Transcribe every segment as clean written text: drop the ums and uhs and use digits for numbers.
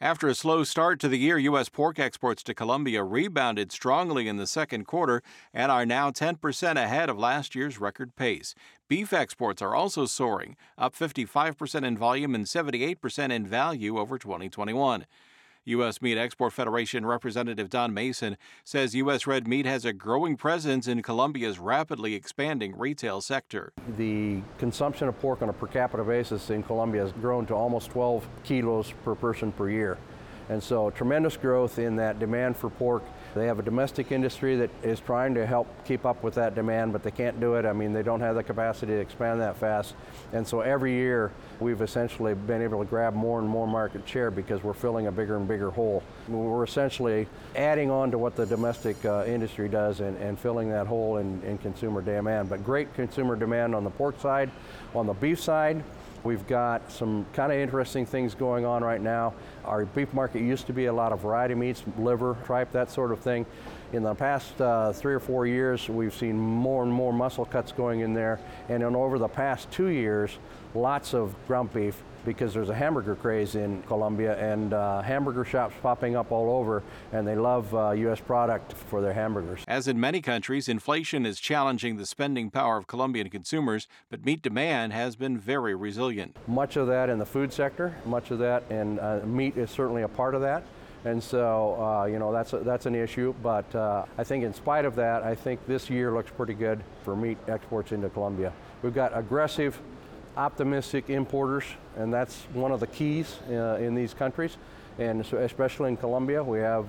After a slow start to the year, U.S. pork exports to Colombia rebounded strongly in the second quarter and are now 10% ahead of last year's record pace. Beef exports are also soaring, up 55% in volume and 78% in value over 2021. U.S. Meat Export Federation Representative Don Mason says U.S. red meat has a growing presence in Colombia's rapidly expanding retail sector. The consumption of pork on a per capita basis in Colombia has grown to almost 12 kilos per person per year. And so tremendous growth in that demand for pork. They have a domestic industry that is trying to help keep up with that demand, but they can't do it. I mean, they don't have the capacity to expand that fast. And so every year we've essentially been able to grab more and more market share because we're filling a bigger and bigger hole. We're essentially adding on to what the domestic industry does and filling that hole in consumer demand. But great consumer demand on the pork side. On the beef side, we've got some kind of interesting things going on right now. Our beef market used to be a lot of variety meats, liver, tripe, that sort of thing. In the past 3 or 4 years, we've seen more and more muscle cuts going in there. And then over the past 2 years, lots of ground beef because there's a hamburger craze in Colombia and hamburger shops popping up all over, and they love U.S. product for their hamburgers. As in many countries, inflation is challenging the spending power of Colombian consumers, but meat demand has been very resilient. Much of that in the food sector, much of that, and meat is certainly a part of that. And so, that's an issue. But I think in spite of that, I think this year looks pretty good for meat exports into Colombia. We've got aggressive, optimistic importers, and that's one of the keys in these countries. And so especially in Colombia, we have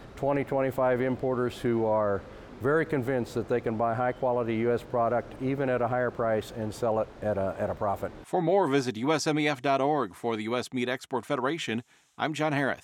25 importers who are very convinced that they can buy high-quality U.S. product, even at a higher price, and sell it at a profit. For more, visit usmef.org. For the U.S. Meat Export Federation, I'm John Harris.